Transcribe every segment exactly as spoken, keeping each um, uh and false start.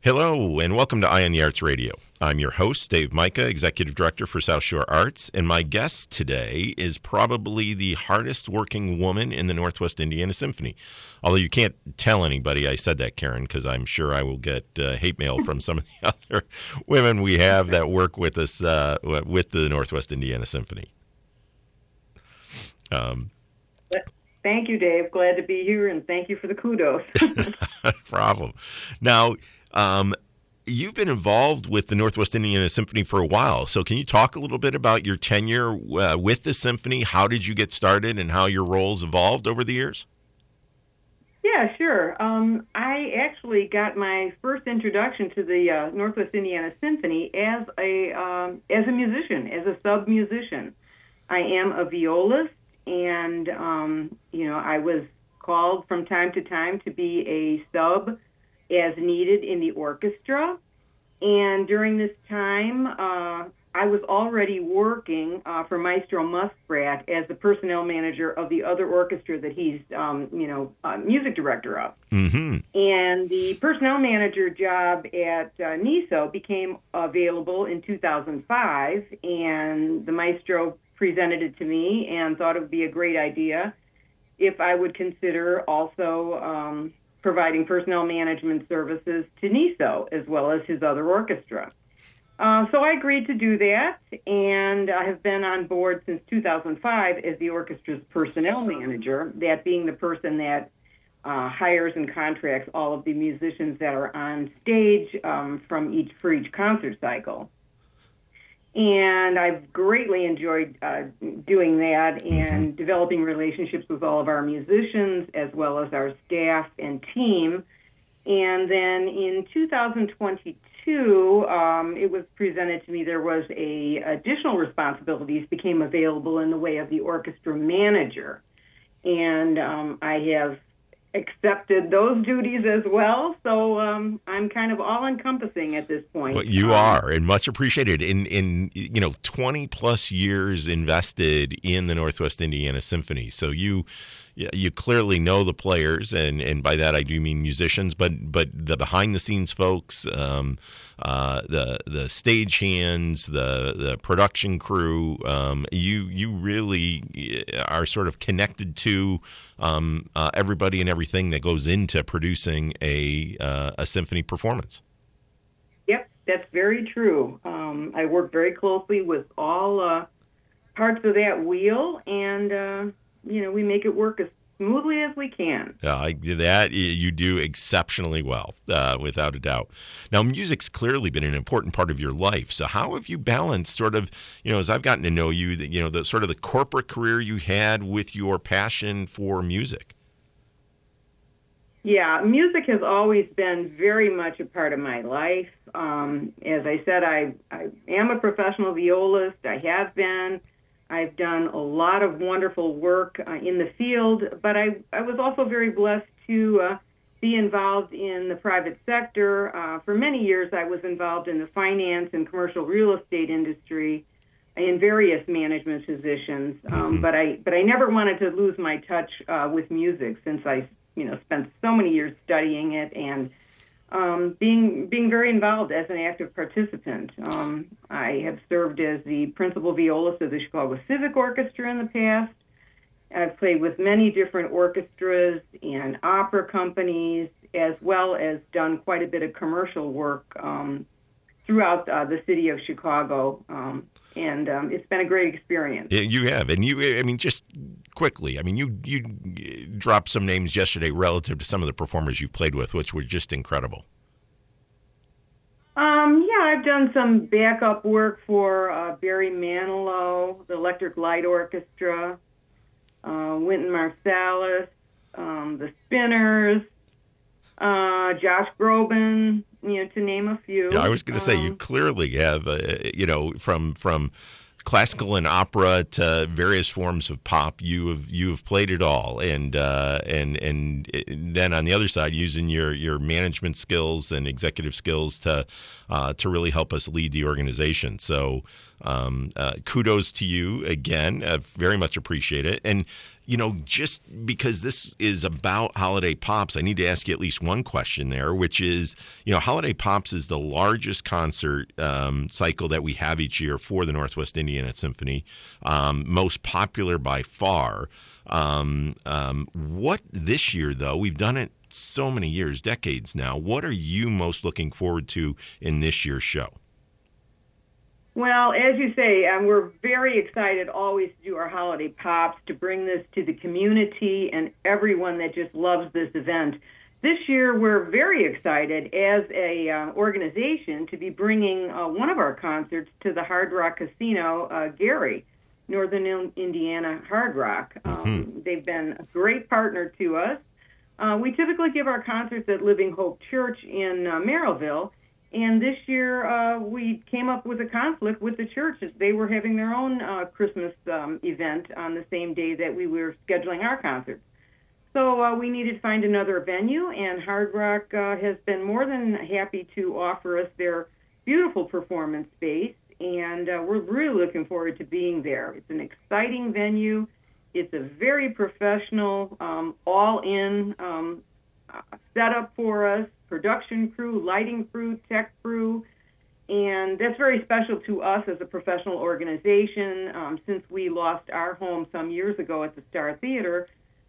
Hello, and welcome to Eye on the Arts Radio. I'm your host, Dave Micah, Executive Director for South Shore Arts, and my guest today is probably the hardest working woman in the Northwest Indiana Symphony. Although you can't tell anybody I said that, Karen, because I'm sure I will get uh, hate mail from some of the other women we have that work with us uh, with the Northwest Indiana Symphony. Um, Thank you, Dave. Glad to be here, and thank you for the kudos. No problem. Now, um, you've been involved with the Northwest Indiana Symphony for a while, so can you talk a little bit about your tenure uh, with the symphony? How did you get started, and how your roles evolved over the years? Yeah, sure. Um, I actually got my first introduction to the uh, Northwest Indiana Symphony as a um, as a musician, as a sub musician. I am a violist. And, um, you know, I was called from time to time to be a sub as needed in the orchestra. And during this time, uh, I was already working uh, for Maestro Muskrat as the personnel manager of the other orchestra that he's, um, you know, uh, music director of. Mm-hmm. And the personnel manager job at uh, N I S O became available in two thousand five, and the maestro presented it to me and thought it would be a great idea if I would consider also um, providing personnel management services to N I S O as well as his other orchestra. Uh, so I agreed to do that, and I have been on board since two thousand five as the orchestra's personnel manager, that being the person that uh, hires and contracts all of the musicians that are on stage um, from each for each concert cycle. And I've greatly enjoyed uh, doing that and mm-hmm. developing relationships with all of our musicians as well as our staff and team. And then in two thousand twenty-two, um, it was presented to me there was a additional responsibilities became available in the way of the orchestra manager. And um, I have accepted those duties as well, so um, I'm kind of all-encompassing at this point. Well, you um, are, and much appreciated. In, in you know, twenty plus years invested in the Northwest Indiana Symphony, so you you clearly know the players, and, and by that I do mean musicians, but but the behind-the-scenes folks, um, uh, the the stage hands, the the production crew. Um, you you really are sort of connected to um, uh, everybody and everything that goes into producing a uh, a symphony performance. Yep, that's very true. Um, I work very closely with all uh, parts of that wheel, and uh, you know, we make it work as smoothly as we can. Yeah, I, that you do exceptionally well, uh, without a doubt. Now, music's clearly been an important part of your life. So, how have you balanced, sort of, you know, as I've gotten to know you, that you know, the sort of the corporate career you had with your passion for music? Yeah, music has always been very much a part of my life. Um, as I said, I, I am a professional violist. I have been. I've done a lot of wonderful work uh, in the field, but I, I was also very blessed to uh, be involved in the private sector. Uh, for many years, I was involved in the finance and commercial real estate industry in various management positions. Um, mm-hmm. But I but I never wanted to lose my touch uh, with music, since I you know spent so many years studying it and Um, being being very involved as an active participant. Um, I have served as the principal violist of the Chicago Civic Orchestra in the past. I've played with many different orchestras and opera companies, as well as done quite a bit of commercial work um, throughout uh, the city of Chicago. Um, and um, it's been a great experience. Yeah, you have. And you, I mean, just quickly, I mean, you, you dropped some names yesterday relative to some of the performers you've played with, which were just incredible. Um, yeah, I've done some backup work for uh, Barry Manilow, the Electric Light Orchestra, uh, Wynton Marsalis, um, the Spinners, uh, Josh Groban, you know, to name a few. Yeah, I was going to um, say, you clearly have, uh, you know, from from classical and opera to various forms of pop, you have you have played it all, and uh, and and then on the other side, using your, your management skills and executive skills to uh, to really help us lead the organization. So um, uh, kudos to you again. I very much appreciate it. And you know, just because this is about Holiday Pops, I need to ask you at least one question there, which is, you know, Holiday Pops is the largest concert um, cycle that we have each year for the Northwest Indiana Symphony, um, most popular by far. Um, um, what this year, though, we've done it so many years, decades now. What are you most looking forward to in this year's show? Well, as you say, um, we're very excited always to do our Holiday Pops, to bring this to the community and everyone that just loves this event. This year, we're very excited as a uh, organization to be bringing uh, one of our concerts to the Hard Rock Casino, uh, Gary, Northern Indiana Hard Rock. Um, mm-hmm. They've been a great partner to us. Uh, we typically give our concerts at Living Hope Church in uh, Merrillville. And this year, uh, we came up with a conflict with the church. They were having their own uh, Christmas um, event on the same day that we were scheduling our concerts. So uh, we needed to find another venue, and Hard Rock uh, has been more than happy to offer us their beautiful performance space, and uh, we're really looking forward to being there. It's an exciting venue. It's a very professional, um, all-in um, setup for us. Production crew, lighting crew, tech crew, and that's very special to us as a professional organization. Um, since we lost our home some years ago at the Star Theater,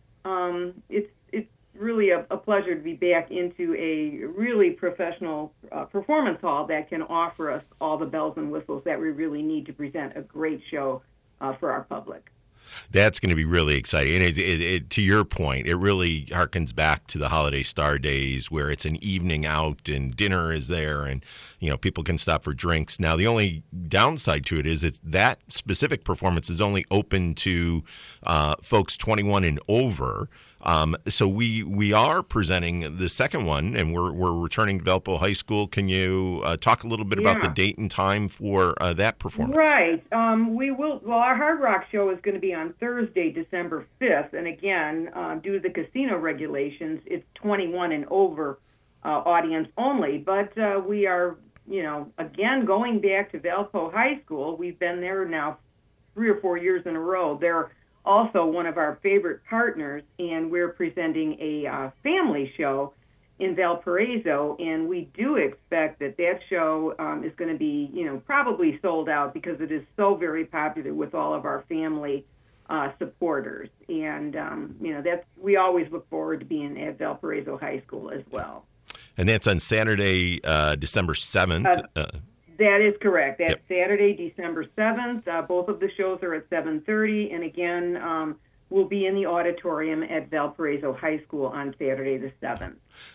um, it's it's really a, a pleasure to be back into a really professional uh, performance hall that can offer us all the bells and whistles that we really need to present a great show uh, for our public. That's going to be really exciting. And it, it, it, to your point, it really harkens back to the Holiday Star days where it's an evening out and dinner is there and, you know, people can stop for drinks. Now, the only downside to it is it's that specific performance is only open to uh, folks twenty-one and over. Um, so we we are presenting the second one, and we're we're returning to Valpo High School. Can you uh, talk a little bit yeah. about the date and time for uh, that performance? Right. Um, we will. Well, our Hard Rock show is going to be on Thursday, December fifth, and again, uh, due to the casino regulations, it's twenty-one and over uh, audience only. But uh, we are, you know, again going back to Valpo High School. We've been there now three or four years in a row. They're also one of our favorite partners, and we're presenting a uh, family show in Valparaiso, and we do expect that that show um, is going to be, you know, probably sold out because it is so very popular with all of our family uh, supporters. And, um, you know, that's we always look forward to being at Valparaiso High School as well. And that's on Saturday, uh, December seventh. Uh, uh, That is correct. That's yep. Saturday, December seventh. Uh, both of the shows are at seven thirty. And again, um, we'll be in the auditorium at Valparaiso High School on Saturday the seventh.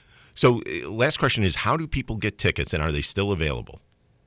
So uh, last question is, how do people get tickets, and are they still available?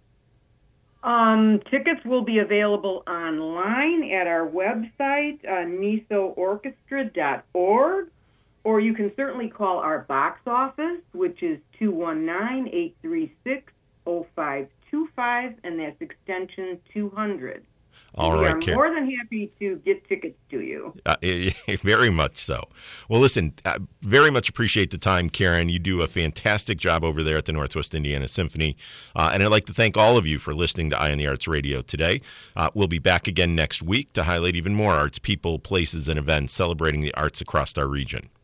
Um, tickets will be available online at our website, uh, niso orchestra dot org, or you can certainly call our box office, which is two one nine, eight three six, oh five two five, and that's extension two hundred. All we right, are Karen. more than happy to get tickets to you. Uh, very much so. Well, listen, I very much appreciate the time, Karen. You do a fantastic job over there at the Northwest Indiana Symphony. Uh, and I'd like to thank all of you for listening to Eye on the Arts Radio today. Uh, we'll be back again next week to highlight even more arts, people, places, and events celebrating the arts across our region.